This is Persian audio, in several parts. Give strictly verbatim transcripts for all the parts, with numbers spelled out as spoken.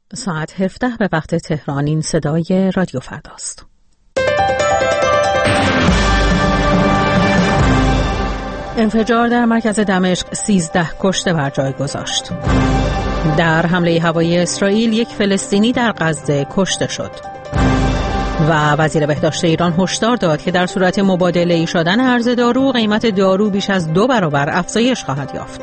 ساعت هفده به وقت تهران. این صدای رادیو فرداست. انفجار در مرکز دمشق سیزده کشته بر جای گذاشت. در حمله هوایی اسرائیل یک فلسطینی در غزه کشته شد. و وزیر بهداشت ایران هشدار داد که در صورت مبادله شدن ارز دارو قیمت دارو بیش از دو برابر افزایش خواهد یافت.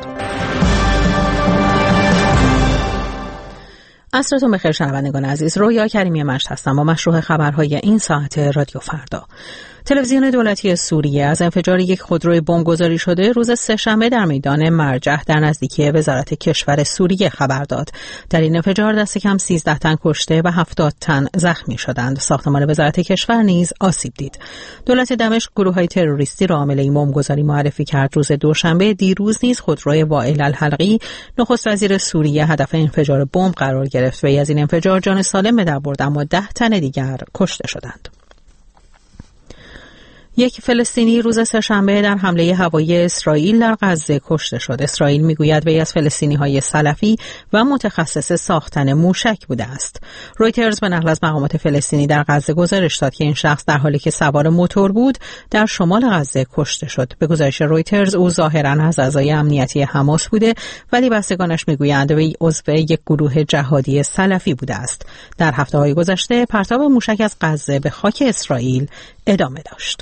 عصرتون بخیر شنوندگان عزیز. رویا کریمی مشت هستم با مشروع خبرهای این ساعت رادیو فردا. تلویزیون دولتی سوریه از انفجار یک خودروی بمبگذاری شده روز سه‌شنبه در میدان مرجح در نزدیکی وزارت کشور سوریه خبر داد. در این انفجار دست کم سیزده تن کشته و هفتاد تن زخمی شدند. ساختمان وزارت کشور نیز آسیب دید. دولت دمشق گروه‌های تروریستی را عامل این بمبگذاری معرفی کرد. روز دوشنبه دیروز نیز خودروی وائل الحلقی نخست وزیر سوریه هدف انفجار بمب قرار گرفت و از این انفجار جان سالم به در برد، اما ده تن دیگر کشته شدند. یک فلسطینی روز سه‌شنبه در حمله هوایی اسرائیل در غزه کشته شد. اسرائیل میگوید وی از فلسطینی‌های سلفی و متخصص ساختن موشک بوده است. رویترز به نقل از مقامات فلسطینی در غزه گزارش داد که این شخص در حالی که سوار موتور بود در شمال غزه کشته شد. به گزارش رویترز او ظاهراً از اعضای امنیتی حماس بوده، ولی بستگانش میگویند وی عضو یک گروه جهادی سلفی بوده است. در هفته‌های گذشته پرتاب موشک از غزه به خاک اسرائیل ادامه داشت.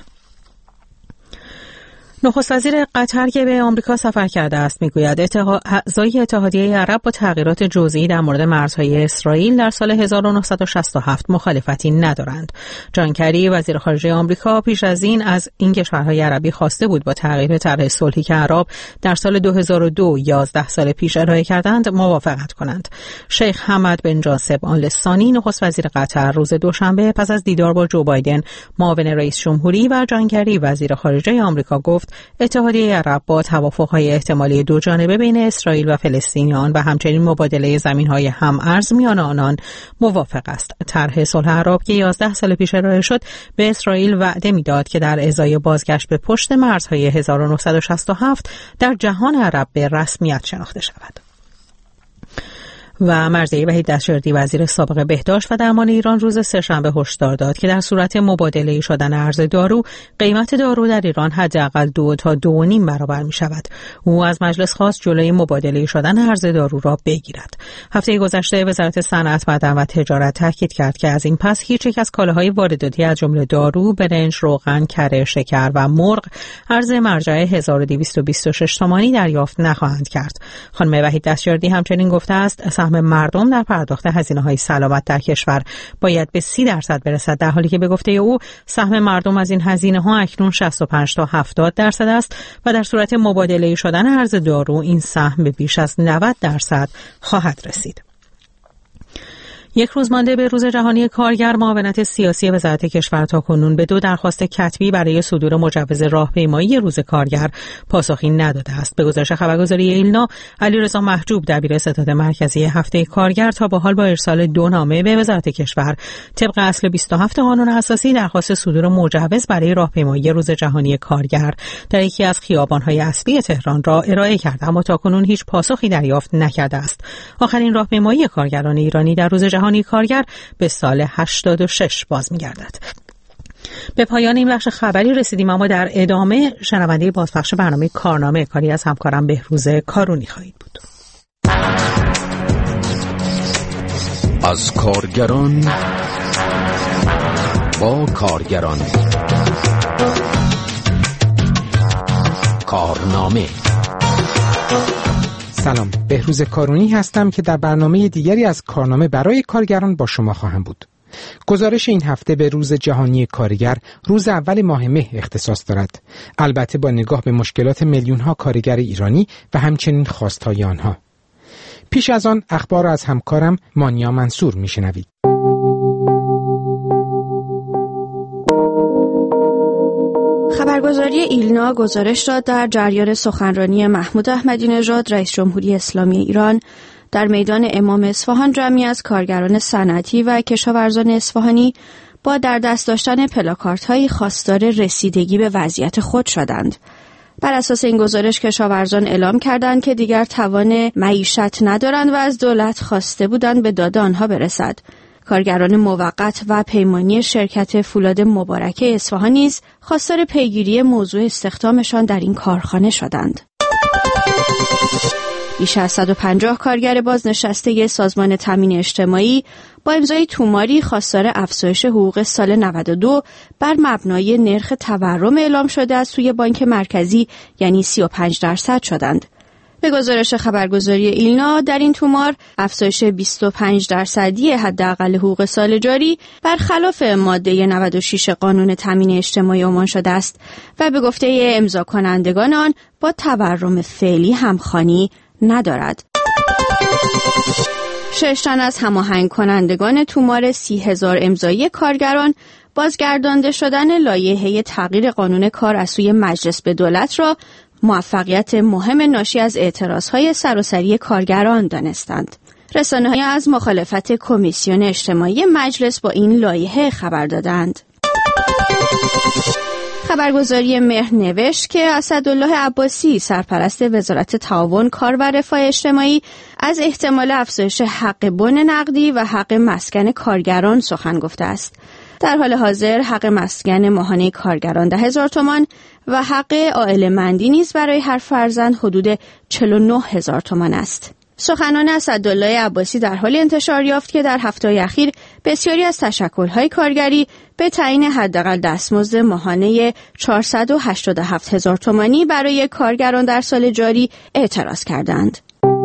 نخست وزیر قطر که به آمریکا سفر کرده است میگوید اعضای اتحادیه عرب با تغییرات جزئی در مورد مرزهای اسرائیل در سال هزار و نهصد و شصت و هفت مخالفتی ندارند. جان کری وزیر خارجه آمریکا پیش از این از این کشورهای عربی خواسته بود با تغییر طرح صلحی که عرب در سال دو هزار و دو یازده سال پیش ارائه کردند موافقت کنند. شیخ حمد بن جاسب آل ثانی نخست وزیر قطر روز دوشنبه پس از دیدار با جو بایدن معاون رئیس جمهوری و جان کری وزیر خارجه آمریکا گفت اتحادیه عرب با توافق‌های احتمالی دو جانبه بین اسرائیل و فلسطینیان و همچنین مبادله زمین‌های هم‌ارز میان آنان موافق است. طرح صلح عرب که یازده سال پیش ارائه شد به اسرائیل وعده می‌داد که در ازای بازگشت به پشت مرزهای هزار و نهصد و شصت و هفت در جهان عرب به رسمیت شناخته شود. و مرضیه وحید دستشردی وزیر سابق بهداشت و درمان ایران روز سه‌شنبه هشدار داد که در صورت مبادله شدن ارز دارو قیمت دارو در ایران حداقل دو تا دو و نیم برابر می شود. او از مجلس خواست جلوی مبادله شدن ارز دارو را بگیرد. هفته گذشته وزارت صنعت، معدن و تجارت تاکید کرد که از این پس هیچ یک از کالاهای وارداتی از جمله دارو، برنج، روغن، کره، شکر و مرغ ارز مرجع هزار و دویست و بیست و شش تومانی دریافت نخواهند کرد. خانم وحید دستشردی همچنین گفته است سهم مردم در پرداخت هزینه‌های سلامت در کشور باید به سی درصد برسد، در حالی که به گفته او سهم مردم از این هزینه‌ها اکنون شصت و پنج تا هفتاد درصد است و در صورت مبادله شدن ارز دارو این سهم به بیش از نود درصد خواهد رسید. یک روز مانده به روز جهانی کارگر، معاونت سیاسی وزارت کشور تاکنون به دو درخواست کتبی برای صدور مجوز راهپیمایی روز کارگر پاسخی نداده است. به گزارش خبرگزاری ایلنا، علیرضا محجوب دبیر ستاد مرکزی هفته کارگر تا به حال با ارسال دو نامه به وزارت کشور طبق اصل بیست و هفت قانون اساسی درخواست صدور مجوز برای راهپیمایی روز جهانی کارگر در یکی از خیابان‌های اصلی تهران را ارائه کرد، اما تاکنون هیچ پاسخی دریافت نکرده است. آخرین راهپیمایی کارگران ایرانی در روز جهانی کارگر به سال هشتاد و شش باز می‌گردد. به پایان این بخش خبری رسیدیم، اما در ادامه شنونده بازپخش برنامه کارنامه کاری از همکارم بهروز کارونی خواهید بود. از کارگران با کارگران، کارنامه. سلام، بهروز کارونی هستم که در برنامه دیگری از کارنامه برای کارگران با شما خواهم بود. گزارش این هفته به روز جهانی کارگر روز اول ماه مه اختصاص دارد، البته با نگاه به مشکلات میلیون‌ها کارگر ایرانی و همچنین خواستهای آنها. پیش از آن اخبار را از همکارم مانیا منصور میشنوید. خبرگزاری ایلنا گزارش داد در جریان سخنرانی محمود احمدی نژاد رئیس جمهوری اسلامی ایران در میدان امام اصفهان جمعی از کارگران صنعتی و کشاورزان اصفهانی با در دست داشتن پلاکاردهایی خواستار رسیدگی به وضعیت خود شدند. بر اساس این گزارش کشاورزان اعلام کردند که دیگر توان معیشت ندارند و از دولت خواسته بودند به داد آنها برسد. کارگران موقت و پیمانی شرکت فولاد مبارکه اصفهان نیز خواستار پیگیری موضوع استخدامشان در این کارخانه شدند. بیش از صد و پنجاه کارگر بازنشسته سازمان تامین اجتماعی با امضای توماری خواستار افزایش حقوق سال نود و دو بر مبنای نرخ تورم اعلام شده از سوی بانک مرکزی یعنی سی و پنج درصد شدند. به گزارش خبرگزاری ایلنا در این تومار افزایش بیست و پنج درصدی حداقل حقوق سال جاری برخلاف ماده نود و شش قانون تامین اجتماعی عنوان شده است و به گفته امضا کنندگان آن با تورم فعلی همخوانی ندارد. شش تن از هماهنگ کنندگان تومار سی هزار امضایی کارگران بازگردانده شدن لایحه تغییر قانون کار از سوی مجلس به دولت را موفقیت مهم ناشی از اعتراضهای سراسری کارگران دانستند. رسانه‌ها از مخالفت کمیسیون اجتماعی مجلس با این لایحه خبر دادند. خبرگزاری مهر نوشت که اسدالله عباسی سرپرست وزارت تعاون کار و رفاه اجتماعی از احتمال افزایش حق بن نقدی و حق مسکن کارگران سخن گفته است. در حال حاضر حق مسکن ماهانه کارگران ده هزار تومان و حق عائله مندی نیز برای هر فرزند حدود چهل و نه هزار تومان است. سخنان اسدالله عباسی در حال انتشار یافت که در هفته‌های اخیر بسیاری از تشکل‌های کارگری به تعیین حداقل دستمزد ماهانه چهارصد و هشتاد و هفت هزار تومانی برای کارگران در سال جاری اعتراض کردند.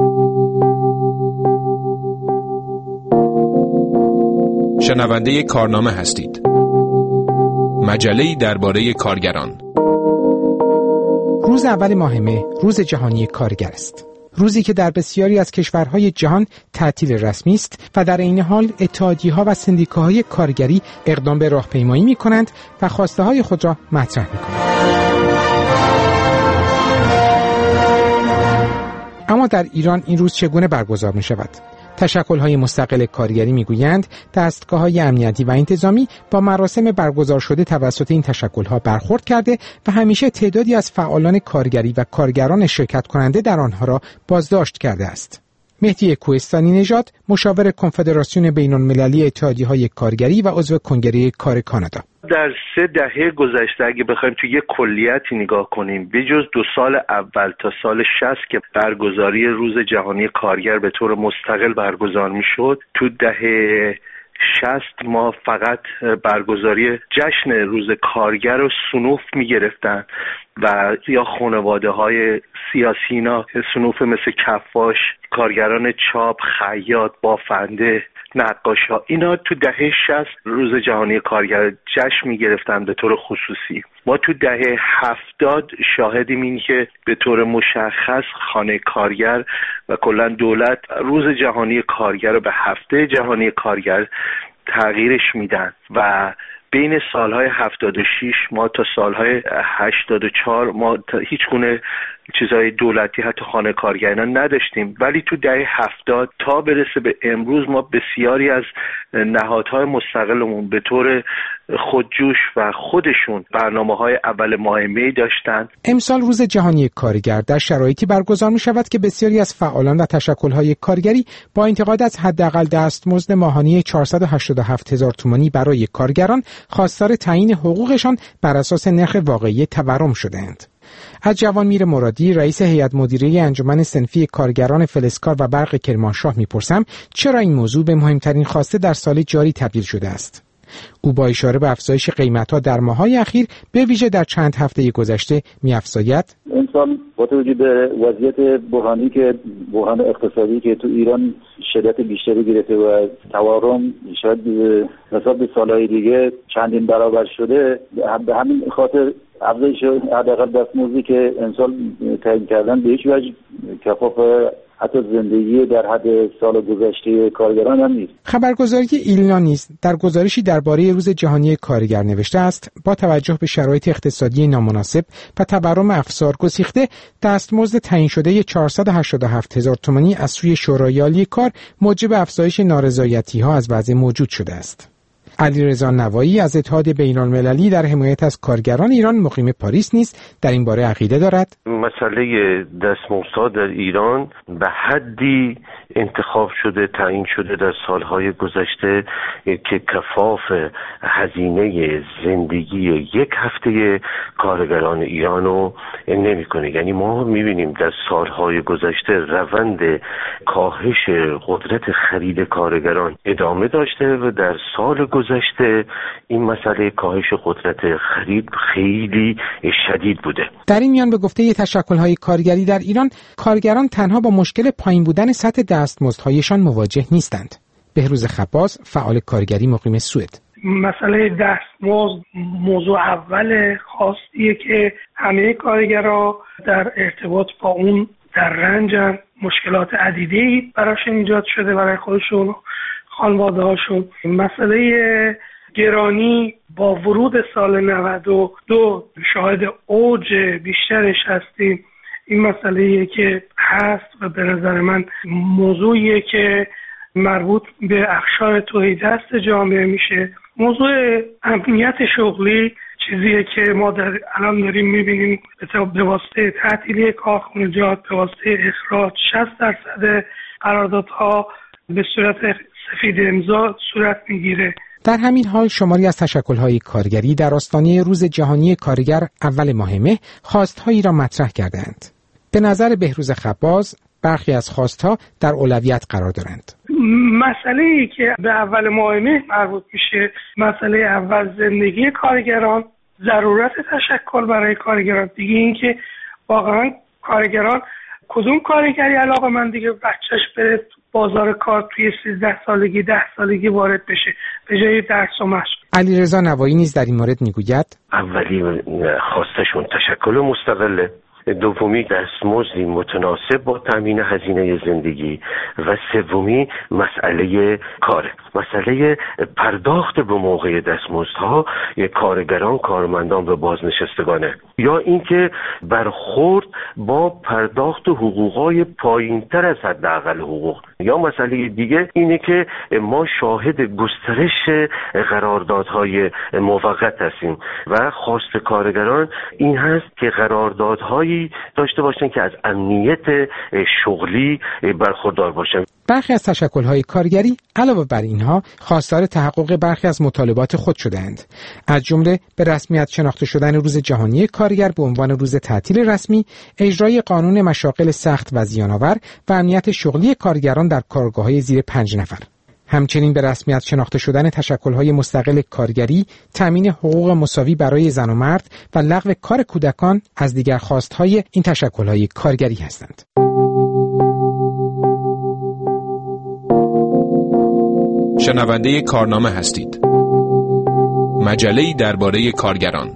شنونده کارنامه هستید. مجله‌ای درباره کارگران. روز اول ماه مه روز جهانی کارگر است. روزی که در بسیاری از کشورهای جهان تعطیل رسمی است و در این حال اتحادیه‌ها و سندیکاهای کارگری اقدام به راهپیمایی می‌کنند و خواسته‌های خود را مطرح می‌کنند. اما در ایران این روز چگونه برگزار می‌شود؟ تشکل‌های مستقل کارگری می‌گویند دستگاه‌های امنیتی و انتظامی با مراسم برگزار شده توسط این تشکل‌ها برخورد کرده و همیشه تعدادی از فعالان کارگری و کارگران شرکت کننده در آنها را بازداشت کرده است. مهدی کوهستانی نژاد، مشاور کنفدراسیون بین‌المللی اتحادیه‌های کارگری و عضو کنگره کار کانادا: در سه دهه گذشته اگه بخوایم تو یک کلیتی نگاه کنیم، بجز دو سال اول تا سال شصت که برگزاری روز جهانی کارگر به طور مستقل برگزار میشد، تو دهه شصت ما فقط برگزاری جشن روز کارگر رو صنوف میگرفتن و یا خانواده های سیاسی اینا صنوف مثل کفاش، کارگران چاپ، خیاط، بافنده، نقاشا، اینا تو دهه شصت روز جهانی کارگر جشن میگرفتن به طور خصوصی. ما تو دهه هفتاد شاهدیم این که به طور مشخص خانه کارگر و کلا دولت روز جهانی کارگر رو به هفته جهانی کارگر تغییرش میدن و بین سالهای هفتاد و شش ما تا سالهای هشتاد و چهار ما هیچ گونه چیزهای دولتی حتی خانه کارگران نداشتیم، ولی تو دهه هفتاد تا برسه به امروز ما بسیاری از نهادهای مستقلمون به طور خودجوش و خودشون برنامه‌های اول ماه می داشتن. امسال روز جهانی کارگر در شرایطی برگزار می شود که بسیاری از فعالان و تشکل‌های کارگری با انتقاد از حداقل دستمزد ماهانه چهارصد و هشتاد و هفت هزار تومانی برای کارگران خواستار تعیین حقوقشان بر اساس نرخ واقعی تورم شده‌اند. از جوانمیر مرادی، رئیس هیئت مدیره انجمن صنفی کارگران فلزکار و برق کرمانشاه میپرسم چرا این موضوع به مهمترین خواسته در سال جاری تبدیل شده است. او با اشاره به افزایش قیمت‌ها در ماه‌های اخیر به ویژه در چند هفته گذشته می‌افزاید: امسال با توجه به وضعیت بحرانی که بحران اقتصادی که تو ایران شدت بیشتری گرفته و تورم شاید حساب به سالهای دیگه چندین برابر شده، به همین خاطر افزایش حداقل دستمزدی که امسال تعیین کردن به هیچ وجه کفاف حتی زندگی در حد سال گذشته کارگران هم نیست. خبرگزاری ایلنا نیز در گزارشی درباره روز جهانی کارگر نوشته است با توجه به شرایط اقتصادی نامناسب و تورم افزار گسیخته، دستمزد تعیین شده چهارصد و هشتاد و هفت هزار تومانی از سوی شورای عالی کار موجب افزایش نارضایتی‌ها از وضع موجود شده است. علیرضا نوایی از اتحاد بین‌المللی در حمایت از کارگران ایران مقیم پاریس نیز در این باره عقیده دارد. مسئله دستمزدها در ایران به حدی انتخاب شده، تعیین شده در سالهای گذشته که کفاف هزینه زندگی یک هفته کارگران ایران رو نمی‌کنه. یعنی ما می‌بینیم در سالهای گذشته روند کاهش قدرت خرید کارگران ادامه داشته و در سال گذشته این مسئله کاهش قدرت خرید خیلی شدید بوده. در این میان به گفته تشکل‌های کارگری در ایران، کارگران تنها با مشکل پایین بودن سطح دستمزدهایشان مواجه نیستند. بهروز خباز، فعال کارگری مقیم سوئد: مسئله دستمزد موضوع اول خاصیه که همه کارگرها در ارتباط با اون در رنجن. مشکلات عدیده‌ای براشون ایجاد شده برای خودشون و خانواده‌هاشون. مسئله گرانی با ورود سال نود و دو شاهد اوج بیشترش هستیم. این مسئله‌ایه که هست و به نظر من موضوعیه که مربوط به اقشار تهیدست جامعه میشه. موضوع امنیت شغلی چیزیه که ما در الان داریم میبینیم به واسطه تعطیلی کارخانجات، به واسطه اخراج شصت درصد قراردادها به صورت سفید امضا صورت میگیره. در همین حال شماری از تشکل‌های کارگری در آستانه روز جهانی کارگر اول ماه مه خواستهایی را مطرح کردند. به نظر بهروز خباز، برخی از خواستها در اولویت قرار دارند. مسئله‌ای که به اول ماه مه مربوط میشه، مسئله اول زندگی کارگران، ضرورت تشکل برای کارگران، دیگه این که واقعا کارگران کدوم کارگری علاقه‌مند دیگه بچهش بره بازار کار توی سیزده سالگی ده سالگی وارد بشه به جای درس و مشق. علیرضا نوایی نیز در این مورد میگوید: اولی خواستشون تشکل مستقله، دومی دستمزدی متناسب با تامین هزینه زندگی و سومی مسئله کار، مسئله پرداخت به موقع دستمزدها کارگران، کارمندان و بازنشستگانه، یا اینکه برخورد با پرداخت حقوقای پایینتر از حداقل حقوق، یا مسئله دیگه اینه که ما شاهد گسترش قراردادهای موقت هستیم و خواست کارگران این هست که قراردادهای داشته باشن که از امنیت شغلی برخوردار باشن. برخی از تشکل‌های کارگری علاوه بر اینها خواستار تحقق برخی از مطالبات خود شدند، از جمله به رسمیت شناخته شدن روز جهانی کارگر به عنوان روز تعطیل رسمی، اجرای قانون مشاغل سخت و زیان‌آور و امنیت شغلی کارگران در کارگاه‌های زیر پنج نفر. همچنین به رسمیت شناخته شدن تشکل‌های مستقل کارگری، تامین حقوق مساوی برای زن و مرد و لغو کار کودکان از دیگر خواست‌های این تشکل‌های کارگری هستند. شنونده کارنامه هستید. مجله‌ای درباره کارگران.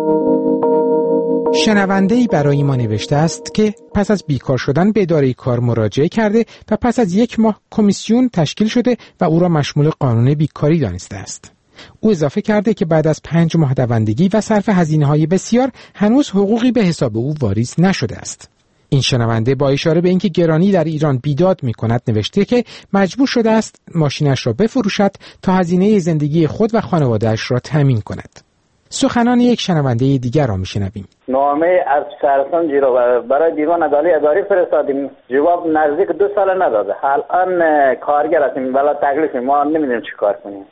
شنونده‌ای برای ما نوشته است که پس از بیکار شدن به اداره کار مراجعه کرده و پس از یک ماه کمیسیون تشکیل شده و او را مشمول قانون بیکاری دانسته است. او اضافه کرده که بعد از پنج ماه دوندگی و صرف هزینه‌های بسیار هنوز حقوقی به حساب او واریز نشده است. این شنونده با اشاره به اینکه گرانی در ایران بیداد می‌کند نوشته که مجبور شده است ماشینش را بفروشد تا هزینه زندگی خود و خانواده‌اش را تامین کند. سخنان یک شنونده دیگر را میشنویم. نامه از شهرستان جیرو برای دیوان عدالت اداری فرستادیم، جواب نزدیک دو سال نداده. الان کارگر هستیم، بلا تکلیف ما نمیدونیم چی کار کنیم.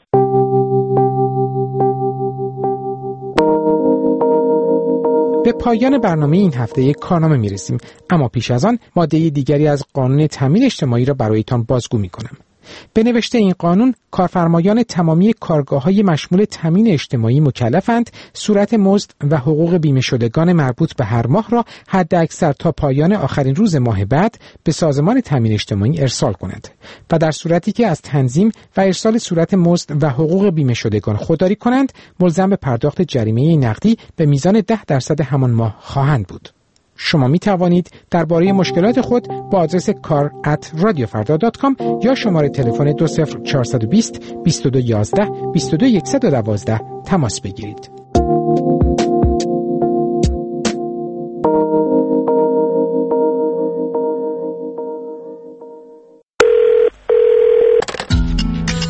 به پایان برنامه این هفته یک کارنامه میرسیم، اما پیش از آن ماده دیگری از قانون تامین اجتماعی را برایتان بازگو میکنم. به نوشته این قانون، کارفرمایان تمامی کارگاه‌های مشمول تامین اجتماعی مکلفند صورت مزد و حقوق بیمه شدگان مربوط به هر ماه را حداکثر تا پایان آخرین روز ماه بعد به سازمان تامین اجتماعی ارسال کنند و در صورتی که از تنظیم و ارسال صورت مزد و حقوق بیمه شدگان خودداری کنند، ملزم به پرداخت جریمه نقدی به میزان ده درصد همان ماه خواهند بود. شما می توانید درباره مشکلات خود با آدرس کار ات رادیو فردا دات کام یا شماره تلفن دو صفر چهار دو صفر بیست و دو یازده بیست و دو صد و دوازده تماس بگیرید.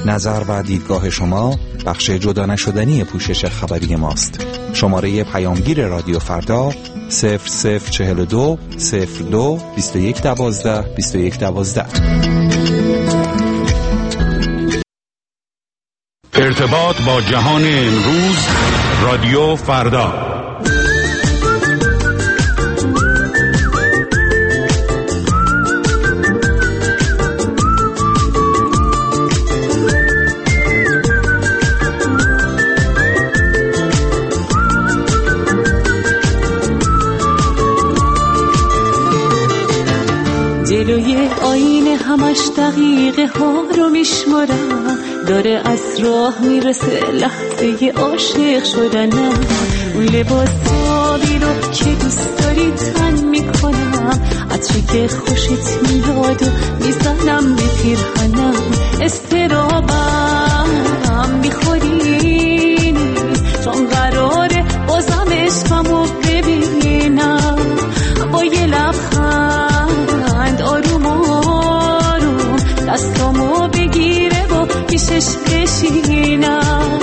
نظر و دیدگاه شما بخش جدا نشدنی پوشش خبری ماست. شماره پیامگیر رادیو فردا صفر صفر چهل و دو صفر دو بیست و یک دوازده بیست و یک دوازده. ارتباط با جهان امروز، رادیو فردا. جلوی آینه همش دقیقه ها رو میشمارم، داره از راه میرسه لحظه عاشق شدنم. اون لباسایی رو که دوست داری تن میکنم، عطری که خوشت میاد و میزنم به پیرهنم. استرابم میخوری چون قراره بازم عشقمو ببینم. با یه لبخند آروم آروم دستامو بگیره و پیشش بشینم.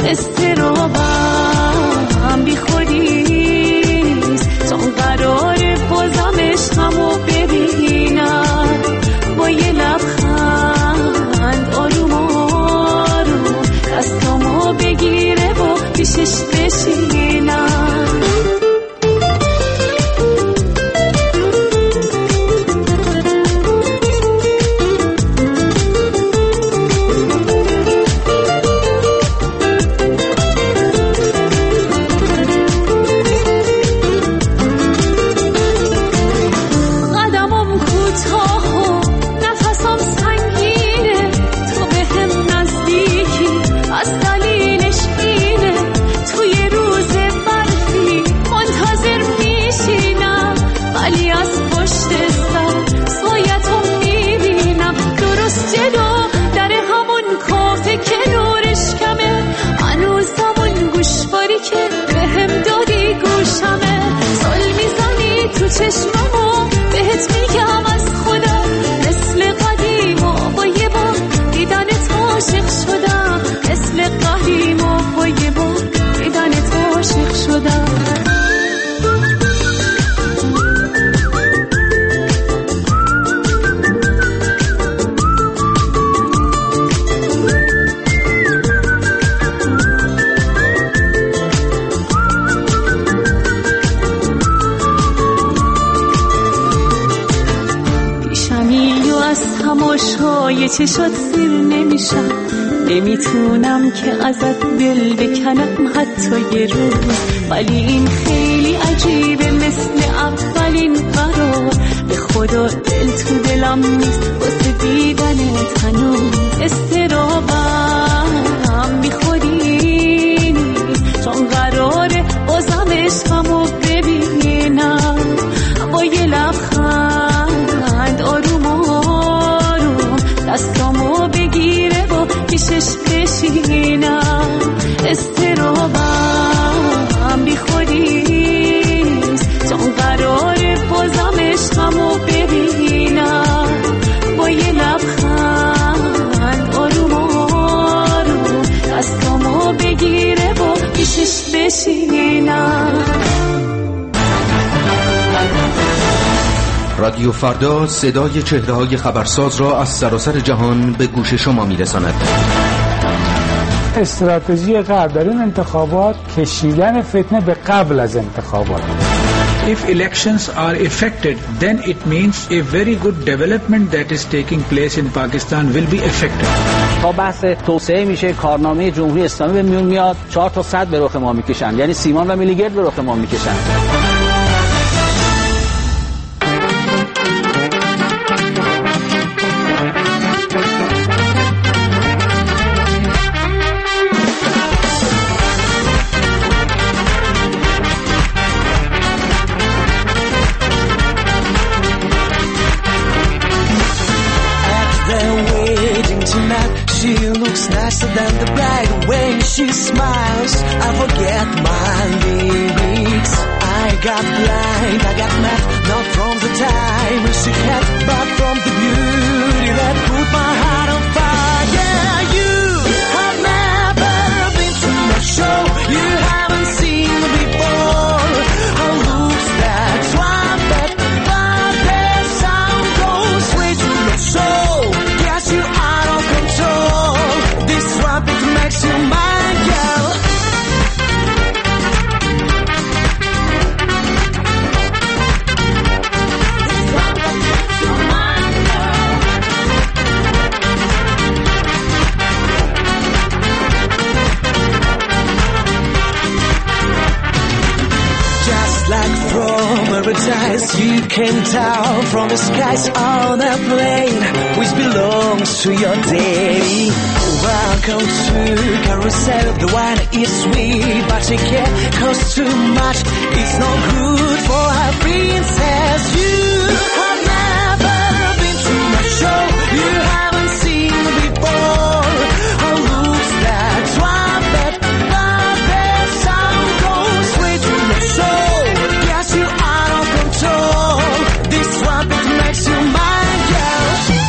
استرابم بی خودیست چون قراره بازم عشقمو ببینم. با یه لبخند آروم آروم دستامو بگیره و پیشش بشینم. چشممو بهت میگم از خدا، مثل قدیم و با یه بار دیدنت عاشق شدم. مثل قدیم و با یه بار دیدنت عاشق شدم. تماشای چشات سیر نمیشم، نمیتونم که ازت دل بکنم حتی یه روز. ولی این خیلی عجیبه مثل اولین قرار، به خدا دل تو دلم نیست واسه دیدنت هنوز. استرابم میخوری چون قراره بازم عشقمو ببینم. با یه لبخند آروم آروم دستامو بگیره و پیشش بشینم. استرابم بی خودیست چون قراره بازم عشقمو ببینم. با یه لبخند آروم آروم دستامو بگیره و پیشش بشینم. رادیو فردا صدای چهره‌های خبرساز را از سراسر جهان به گوش شما می‌رساند. استراتژی غرب در این انتخابات کشیدن فتنه به قبل از انتخابات. If elections are affected, then it means a very good development that is taking place in Pakistan will be affected. تا بحث توسعه میشه، کارنامه جمهوری اسلامی به میون میاد، چهار تا صد به رخ ما میکشن، یعنی سیمان و میلیگرد به رخ ما میکشن. She looks nicer than the bride when she smiles. I forget my lyrics. I got blind, I got mad, not from the time she had, but from the beauty that put my heart on fire. Yeah, you Yes, you came down from the skies on a plane which belongs to your daddy. Welcome to Carousel. The wine is sweet, but it can't cost too much. It's no good for a princess. You have never been to my show. You haven't seen before. Oh, looks that trumpet, but the sound goes straight to the soul. Yes, you are out of control. This trumpet makes you mine, girl.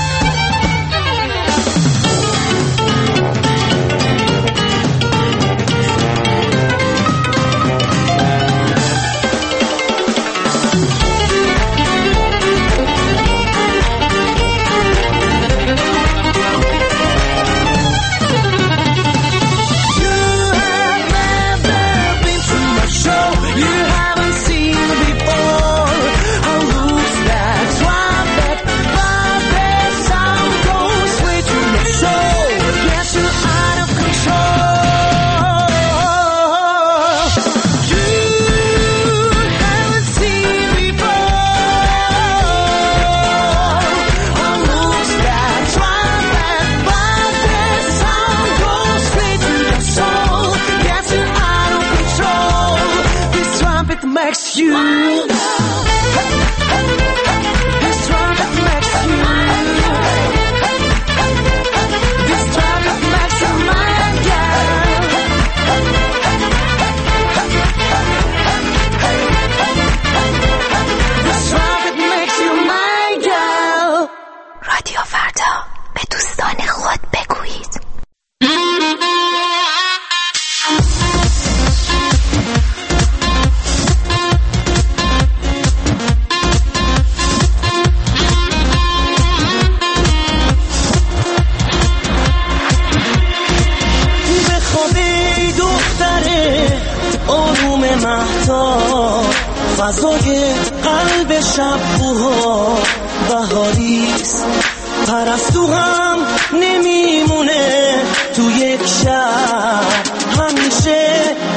فضای قلب شب‌ها بهاریست، پرستو هم نمیمونه تو یک شب، همیشه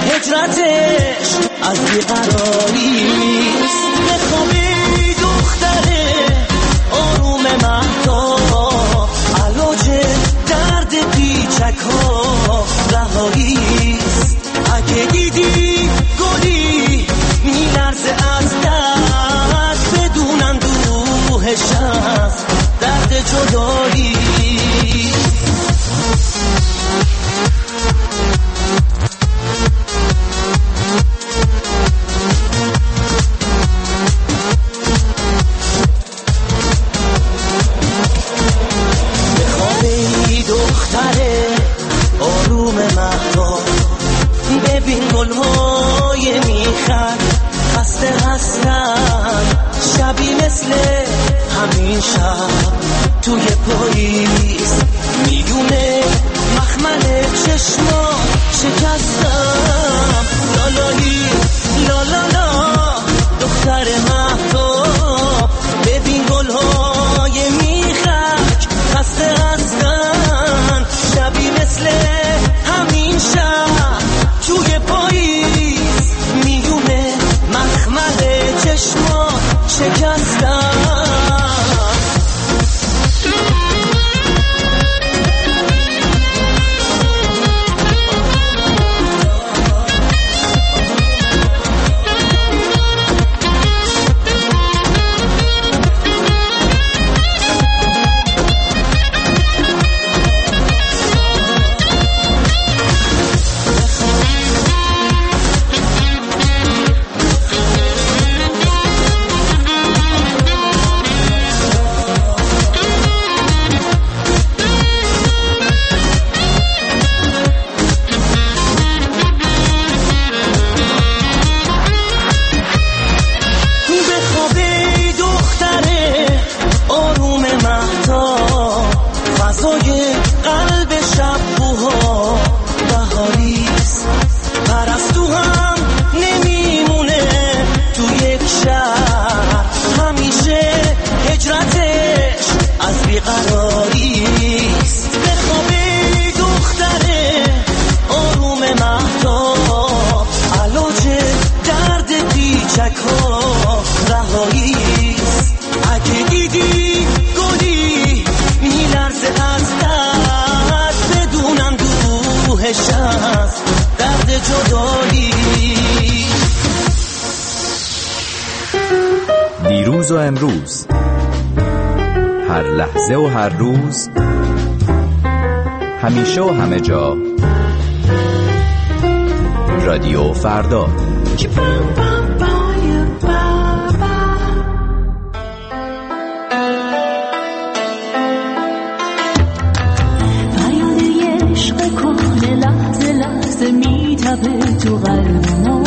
هجرتش از بیقراریست. بخوابی دختره آروم مهتاب، علاج درد پیچک ها رهاییست. اگه دیدی گلی میلرزه از دست، بدون اندوهش از درد جدایی. بخوابی دختره آروم مهتاب، ببین گلهای میخک خسته هستن، شبی مثل همین شب توی پاییز، میدونه مخمل چشما شکستم. لالایی لالالا دختر مهتاب، ببین گلهای میخک خسته هستن، شبی مثل همین شب توی پاییز، میونه مخمل چشما شکستم. دیروز و امروز، هر لحظه و هر روز، همیشه و همه جا. رادیو فردا. میتابه تو قلب ما،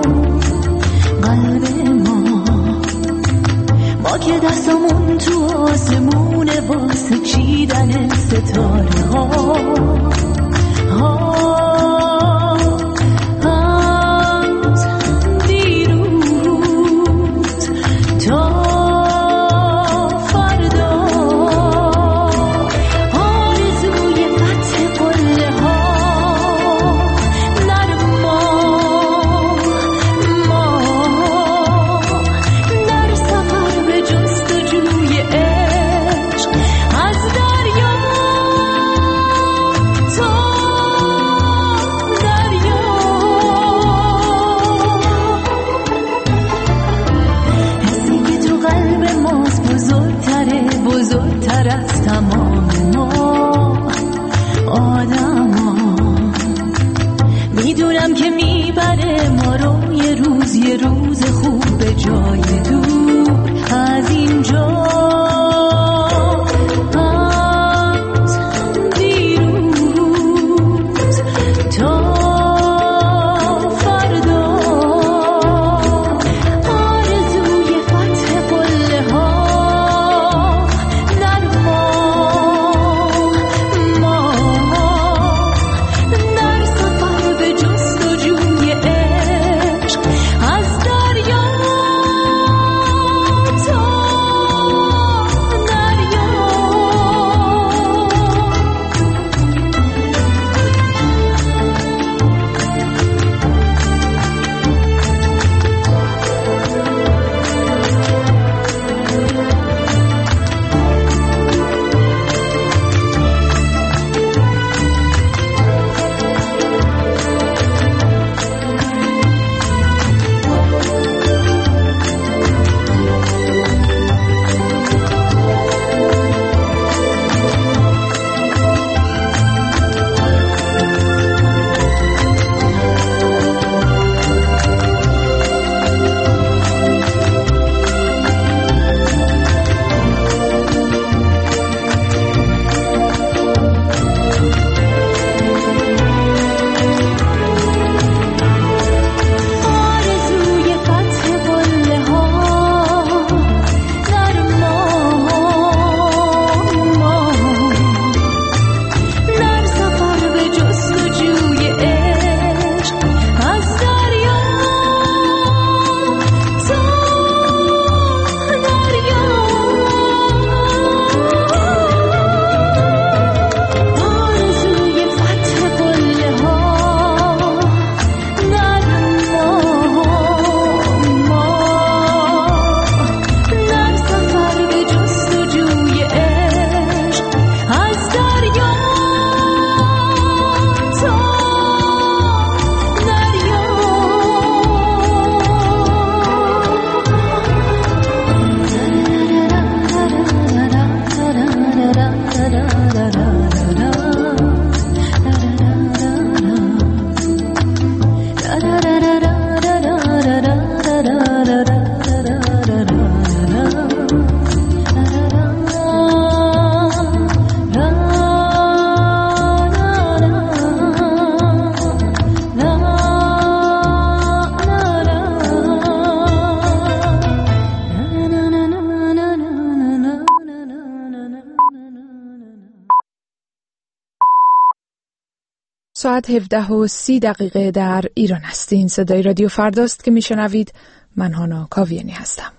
قلب ما ما که دستمون تو آسمونه واسه چیدن ستاره ها ها. از دیروز تا فردا آرزوی فتح قله ها از تمام ما آدما. میدونم که میبره ما رو یه روز یه روز خوب به جای دور از اینجا. از دیروز تا فردا آرزوی فتح قله ها ساعت هفده و سی دقیقه در ایران است. این صدای رادیو فرداست که میشنوید. من هانا کاویانی هستم.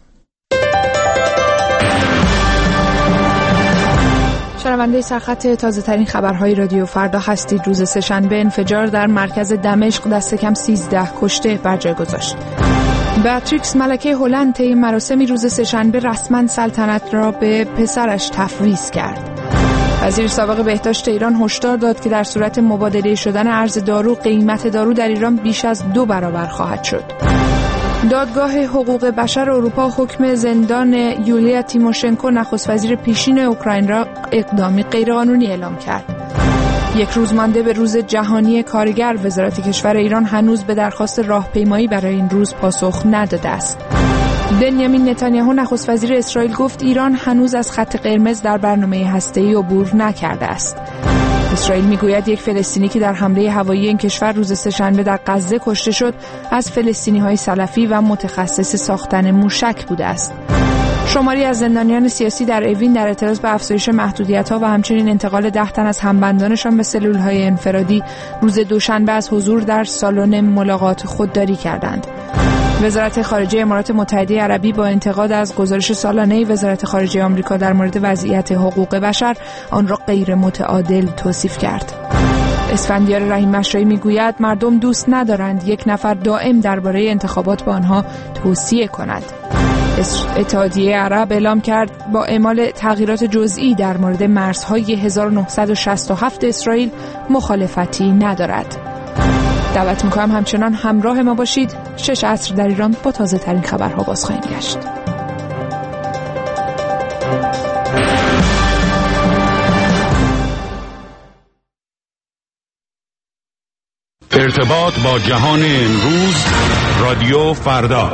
شنونده سرخط تازه ترین خبرهای رادیو فردا هستید. روز سه‌شنبه انفجار در مرکز دمشق دست کم سیزده کشته بر جای گذاشت. بیاتریکس ملکه هلند طی مراسمی روز سه‌شنبه رسما سلطنت را به پسرش تفویض کرد. وزیر سابق بهداشت ایران هشدار داد که در صورت مبادله شدن ارز دارو قیمت دارو در ایران بیش از دو برابر خواهد شد. دادگاه حقوق بشر اروپا حکم زندان یولیا تیموشنکو نخست وزیر پیشین اوکراین را اقدامی غیرقانونی اعلام کرد. یک روز مانده به روز جهانی کارگر، وزارت کشور ایران هنوز به درخواست راهپیمایی برای این روز پاسخ نداده است. بنیامین نتانیاهو نخست وزیر اسرائیل گفت ایران هنوز از خط قرمز در برنامه هسته‌ای عبور نکرده است. اسرائیل میگوید یک فلسطینی که در حمله هوایی این کشور روز سه‌شنبه در غزه کشته شد از فلسطینی‌های سلفی و متخصص ساختن موشک بوده است. شماری از زندانیان سیاسی در اوین در اعتراض به افزایش محدودیت‌ها و همچنین انتقال ده تن از همبندانشان به سلول‌های انفرادی روز دوشنبه از حضور در سالن ملاقات خودداری کردند. وزارت خارجه امارات متحده عربی با انتقاد از گزارش سالانه وزارت خارجه آمریکا در مورد وضعیت حقوق بشر آن را غیر متعادل توصیف کرد. اسفندیار رحیم مشایی میگوید مردم دوست ندارند یک نفر دائم درباره انتخابات با آنها توصیه کند. اتحادیه عرب اعلام کرد با اعمال تغییرات جزئی در مورد مرزهای هزار و نهصد و شصت و هفت اسرائیل مخالفتی ندارد. دعوت میکنم همچنان همراه ما باشید. شش عصر در ایران با تازه ترین خبرها باز خواهیم گشت. ارتباط با جهان امروز، رادیو فردا.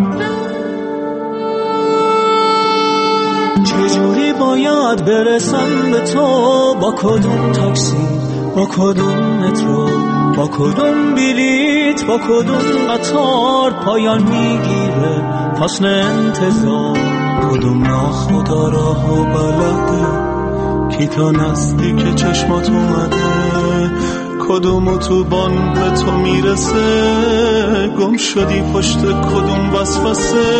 چجوری باید برسم به تو؟ با کدوم تاکسی، با کدوم مترو، با کدوم بلیت، با کدوم قطار پایان میگیره فصل انتظار؟ کدوم ناخدا راه و بلده کی تا نزدیک چشمات اومده؟ کدوم اتوبان به تو میرسه؟ گم شدی پشت کدوم وسوسه؟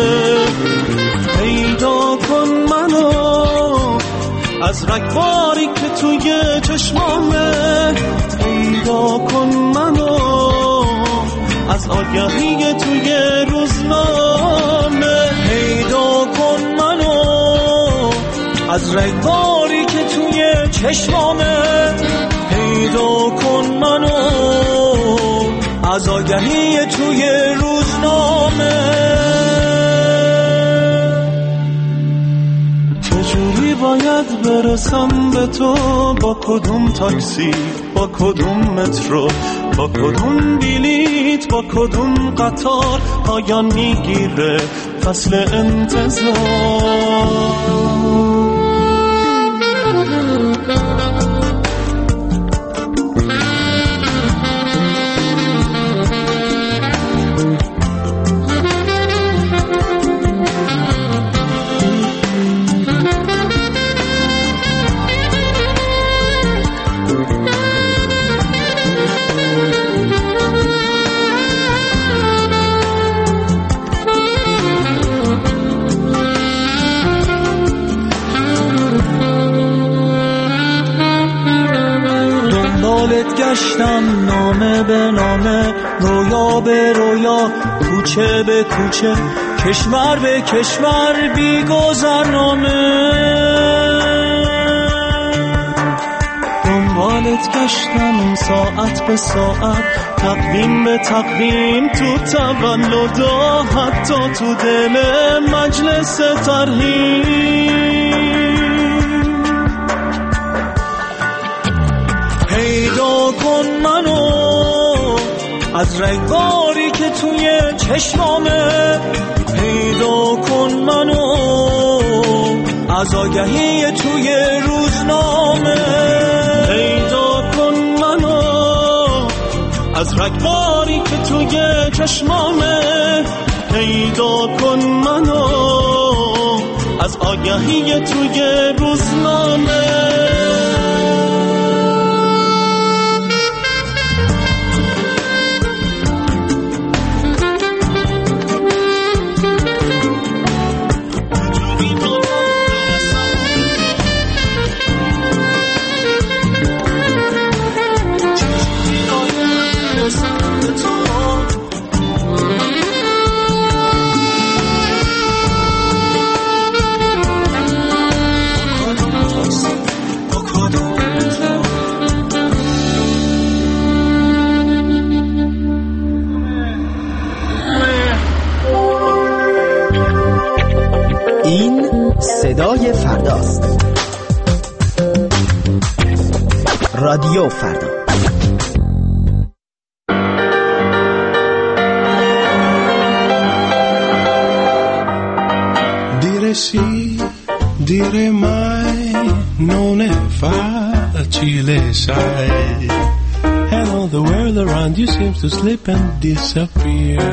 پیدا کن منو از رگباری که توی چشمامه، پیدا کن منو از آگهی توی روزنامه، پیدا کن منو از رگباری که توی چشمامه، پیدا کن منو از آگهی توی روزنامه. چجوری باید برسم به تو؟ با کدوم تاکسی، با کدوم مترو، با کدوم بلیت، با کدوم قطار پایان میگیره فصل انتظار؟ گشتم نامه به نامه، رویا به رویا، کوچه به کوچه، کشور به کشور، بی گذرنامه. دنبالت گشتم ساعت به ساعت، تقویم به تقویم، تو تولدا، حتی تو دل مجلس ترحیم. پیدا کن منو از رگباری که توی چشمامه، پیدا کن منو از آگهی توی روزنامه، پیدا کن منو از رگباری که توی چشمامه، پیدا کن منو از آگهی توی روزنامه. رادیو فردا. Dire sì, dire mai non è facile, sai. And all the world around you seems to slip and disappear.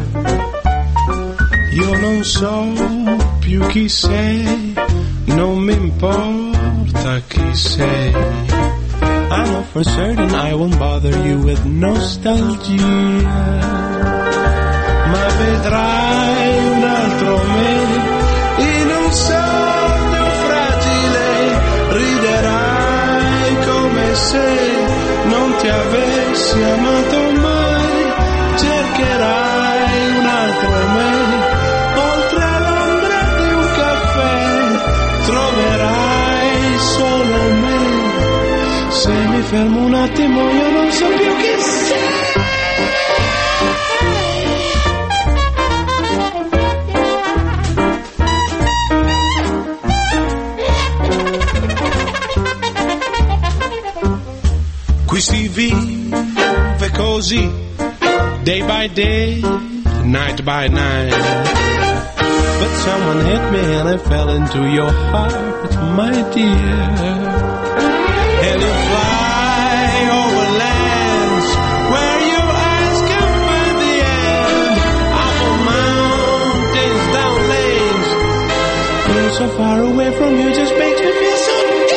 Io non so più chi sei, non mi importa chi sei. I know for certain I won't bother you with nostalgia. Ma vedrai un altro me in un sogno fragile, riderai come se non ti avessi amato mai, cercherai un altro me, oltre l'ombra di un caffè, troverai solo me, se mi fermo un attimo io non so più chi sei. Qui si vive così, day by day, night by night. But someone hit me and I fell into your heart, my dear. And you fly over lands where your eyes can find the end. Up on mountains, down lanes. Being so far away from you just makes me feel so dead.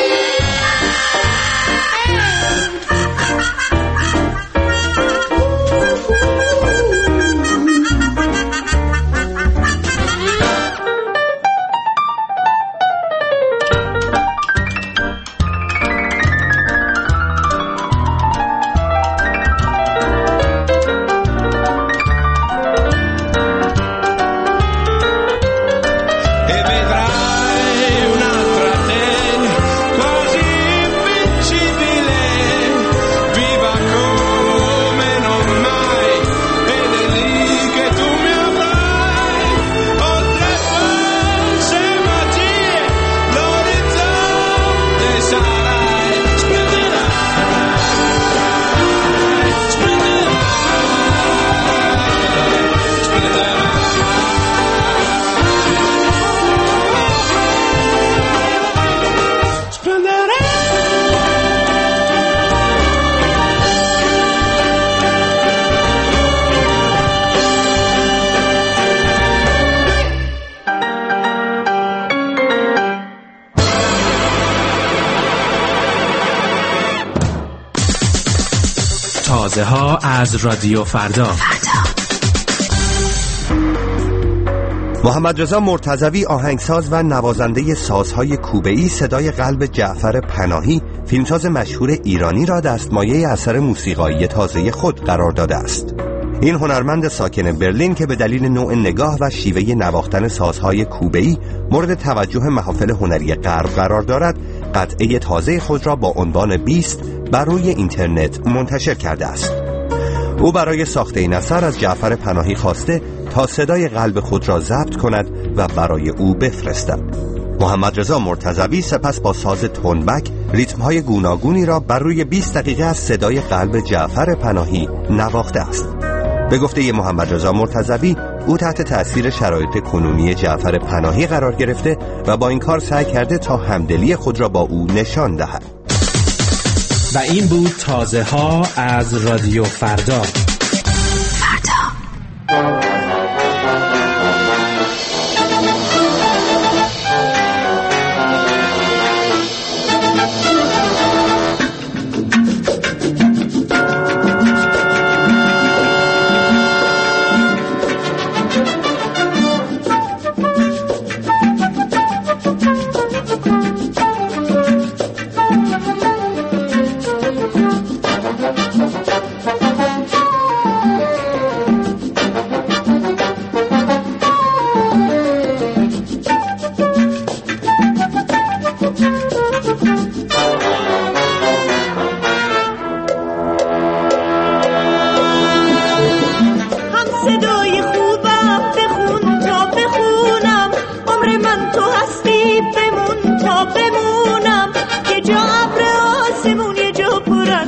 تازه ها از رادیو فردا. محمد رضا مرتضوی آهنگساز و نوازنده سازهای کوبه‌ای صدای قلب جعفر پناهی، فیلمساز مشهور ایرانی را دستمایه اثر موسیقایی تازه خود قرار داده است. این هنرمند ساکن برلین که به دلیل نوع نگاه و شیوه نواختن سازهای کوبه‌ای مورد توجه محافل هنری غرب قرار دارد، قطعه تازه خود را با عنوان بیست بر روی اینترنت منتشر کرده است. او برای ساخته این اثر از جعفر پناهی خواسته تا صدای قلب خود را ضبط کند و برای او بفرستد. محمد رضا مرتضوی سپس با ساز تنبک ریتم‌های گوناگونی را بر روی بیست دقیقه از صدای قلب جعفر پناهی نواخته است. به گفته محمد رضا مرتضوی، او تحت تأثیر شرایط کنونی جعفر پناهی قرار گرفته و با این کار سعی کرده تا همدلی خود را با او نشان دهد. و این بود تازه ها از رادیو فردا. بمونم که جا ابر آسمون یه جا پر از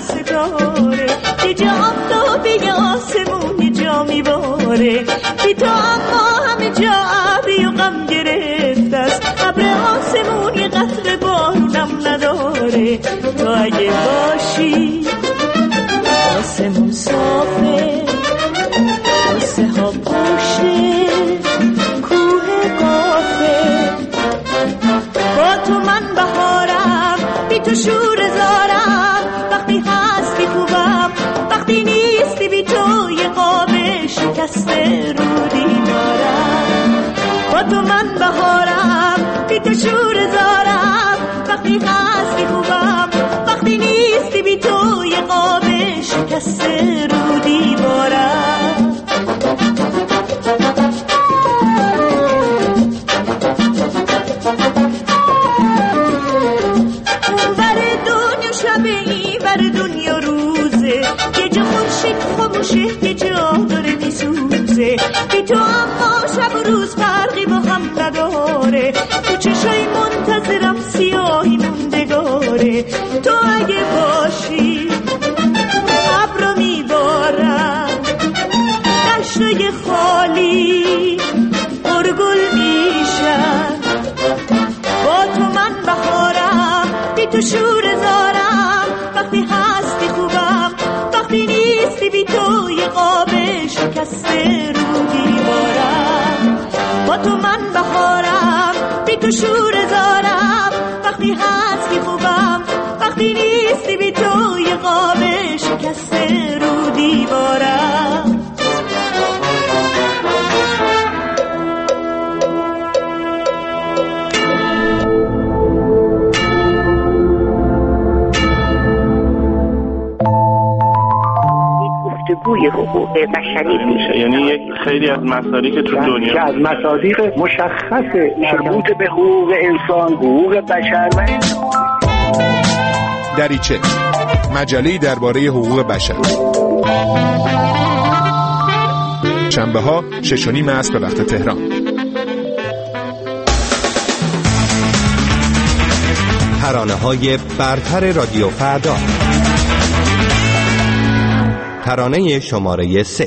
نداره، یه جا آفتاب یه آسمون یه جا میباره، بی تو اما همه جا ابری و غم گرفته است، ابر آسمون یه قطره بارونم نداره. تو اگه باشی آسمون صافه، آسه ها پشته کوه قافه، با تو من بهارم، بی تو شور زارم، وقتی هستی خوبم، وقتی نیستی بی تو یه قاب شکسته رو دیوارم. با تو من بهارم، بی تو شور زارم، وقتی هستی خوبم، وقتی نیستی بی تو یه قاب شکسته رو دیوارم. دنیا روزه، یه جا خورشید خاموشه، یه جا داره میسوزه، بی تو اما شب و روز فرقی با هم نداره، تو چشای منتظرم سیاهی موندگاره. تو اگه باشی ابرو میبارم، دشتای خالی پرگل میشن، با تو من بهارم، بی تو شور زارم، وقتی هستی خوبم، وقتی نیستی بی تو یه قاب شکسته رو دیوارم. با تو من بهارم، بی تو شور زارم، وقتی هستی خوبم، وقتی نیستی بی تو یه قاب شکسته رو دیوارم. گوی حقوق بشری میشه، یعنی یک خیلی از مصادیق که تو دنیا که از مصادیق مشخص مربوط به حقوق انسان، حقوق بشر و دریچه، مجله‌ای درباره حقوق بشر. شنبه ها شش و نیم عصر به وقت تهران. ترانه‌های برتر رادیو فردا. ترانه شماره سه.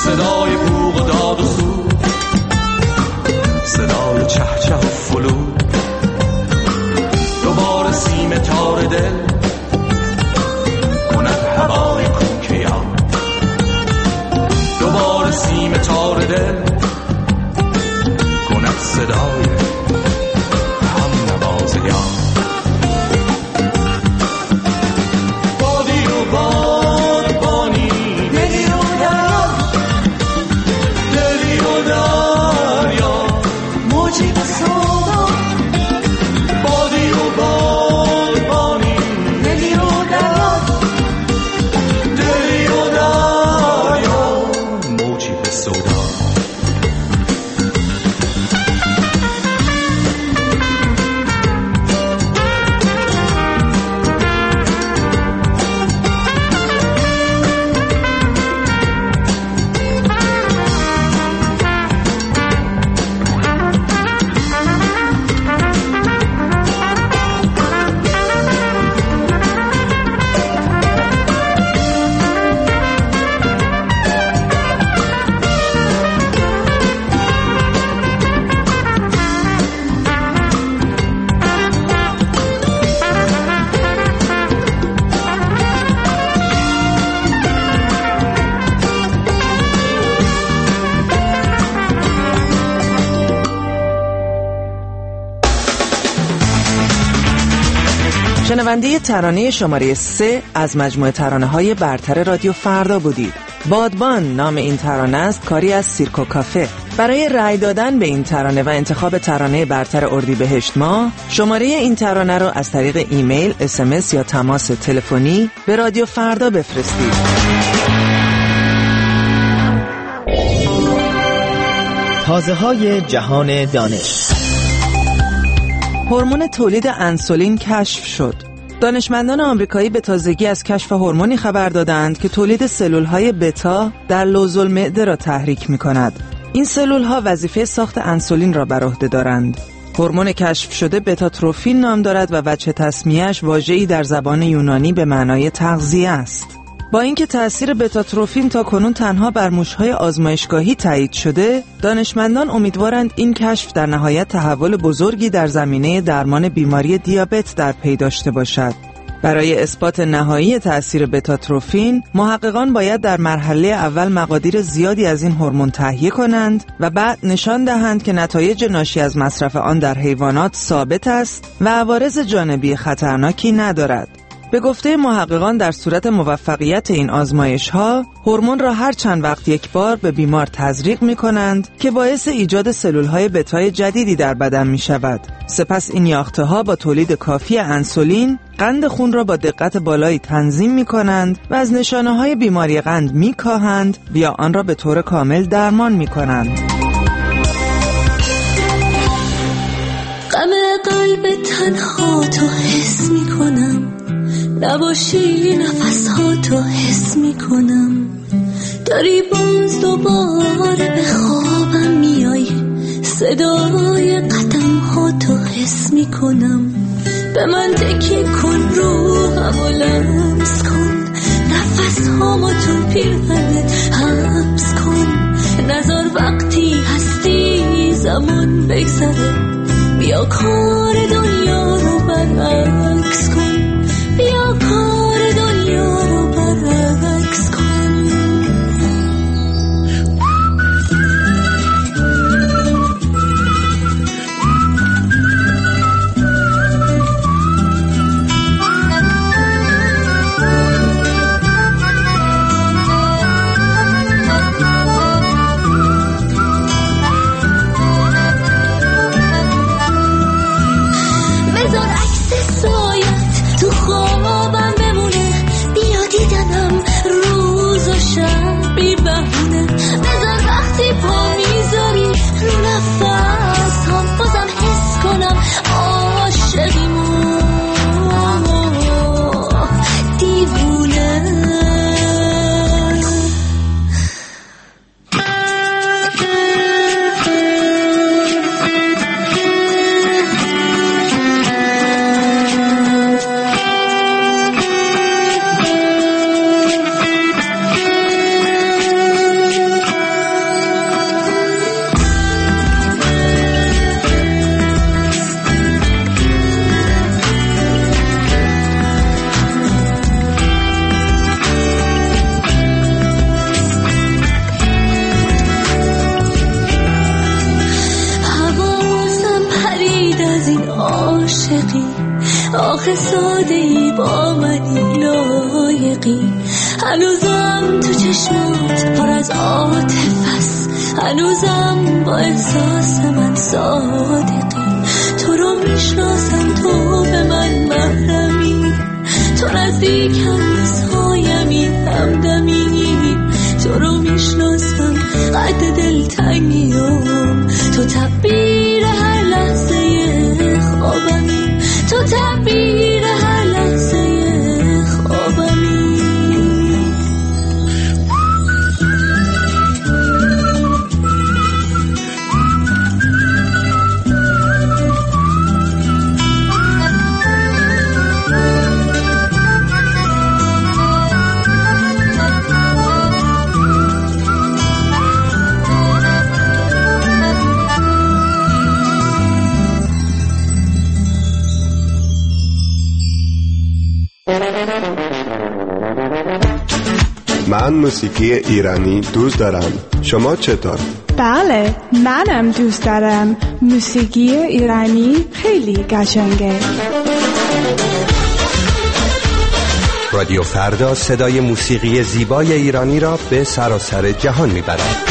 صدای بوق و داد و سود، صدای چه چه و فلود، دوباره سیم تار دل کند هوای کوکه یاد، دوباره سیم تار دل کند صدای هم نواز یاد. بادی و باد بانی، دلی و دریا، دلی و دریا، موجی به سودا. بادی و باد بانی، دلی و دریا، دلی و دریا، موجی به سودا. شنونده ترانه شماره سه از مجموعه ترانه‌های برتر رادیو فردا بودید. بادبان نام این ترانه است، کاری از سیرکو کافه. برای رأی دادن به این ترانه و انتخاب ترانه برتر اردیبهشت ماه، شماره این ترانه رو از طریق ایمیل، اس ام اس یا تماس تلفنی به رادیو فردا بفرستید. تازه‌های جهان دانش. هورمون تولید انسولین کشف شد. دانشمندان آمریکایی به تازگی از کشف هورمونی خبر دادند که تولید سلول‌های بتا در لوزالمعده را تحریک می‌کند. این سلول‌ها وظیفه ساخت انسولین را بر عهده دارند. هورمون کشف شده بتاتروفین نام دارد و وجه تسمیه‌اش واژه‌ای در زبان یونانی به معنای تغذیه است. با اینکه تأثیر بتاتروفین تا کنون تنها بر موش‌های آزمایشگاهی تایید شده، دانشمندان امیدوارند این کشف در نهایت تحول بزرگی در زمینه درمان بیماری دیابت در پی داشته باشد. برای اثبات نهایی تأثیر بتاتروفین، محققان باید در مرحله اول مقادیر زیادی از این هورمون تهیه کنند و بعد نشان دهند که نتایج ناشی از مصرف آن در حیوانات ثابت است و عوارض جانبی خطرناکی ندارد. به گفته محققان در صورت موفقیت این آزمایش‌ها، هورمون را هر چند وقت یک بار به بیمار تزریق می‌کنند که باعث ایجاد سلول‌های بتای جدیدی در بدن می‌شود. سپس این یافته‌ها با تولید کافی انسولین، قند خون را با دقت بالایی تنظیم می‌کنند و از نشانه‌های بیماری قند می‌کاهند یا آن را به طور کامل درمان می‌کنند. غم قلب تنها تو حس می‌کنم، نباشی نفس ها تو حس می کنم، داری باز دوباره به خوابم میای، صدای قدم ها تو حس می کنم، به من تکی کن روحم و لمس کن، نفس هامو تو پیرهنت حبس کن، نظر وقتی هستی زمان بگذره، بیا کار دنیا رو برعکس کن، بیا کار دنیا رو برعکس کن. بذار عکس سایت عاشقی، آخه ساده ای با منی لایقی. هنوزم تو چشمات پر از عاطفه است، هنوزم با احساس من صادقی. تو رو میشناسم، تو به من محرمی، تو نزدیکم مثایمی همدمی. تو رو میشناسم قد دلتنگیم، تو تعبیر هر لحظه خوابمی، تو تعبیر هر لحظه خوابمی. من موسیقی ایرانی دوست دارم. شما چطور؟ بله، منم دوست دارم. موسیقی ایرانی خیلی قشنگه. رادیو فردا صدای موسیقی زیبای ایرانی را به سراسر جهان میبرد.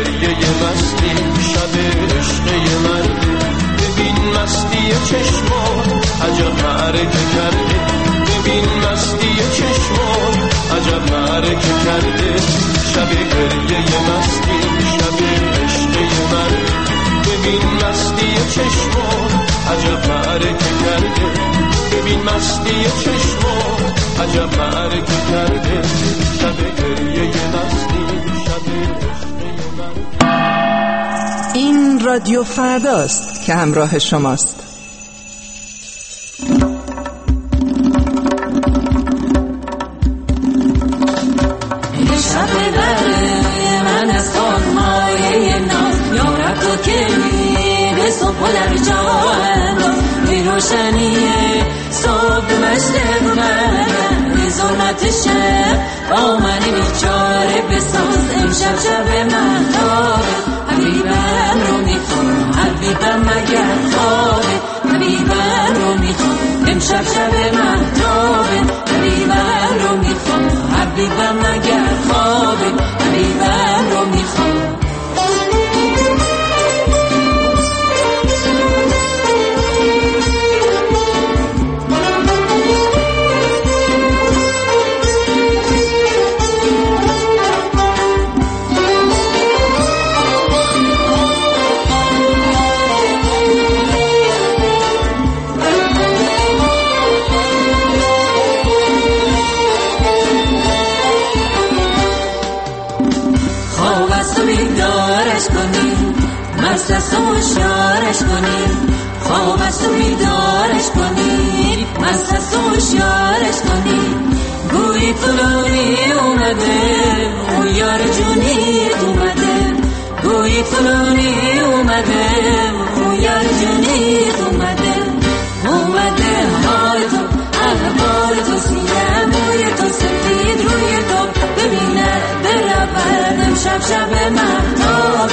گریه مستی شب عشق مرده ببین مستی چشمات عجب معرکه کرده ببین مستی چشمات عجب معرکه کرده شب گریه مستی شب عشق مرده ببین مستی چشمات عجب معرکه کرده ببین مستی چشمات عجب معرکه کرده شب گریه مستی شب عشق مرده. این رادیو فرداست که همراه شماست. شب برای من از خانمایه ناز یارب تو که می به صبح و در جان بی روشنیه صبح مشرق من بی ظلمت شب با من بیچاره بساز امشب شب مهتابه حبیبم رو میخوام حبیبم مگر خوابه حبیبم رو میخوام امشب شب مهتابه حبیبم رو میخوام حبیبم مگر خوابه حبیبم رو میخوام مست است و هوشیارش کنی خواب است و بیدارش کنی مست است و هوشیارش کنی گویی فلانی اومده اون یار جونی اومده گویی فلانی اومده اون یار جونی اومده اومده حال تو احوال تو سینه موی تو سفید روی تو ببینه برابر امشب شب مهتاب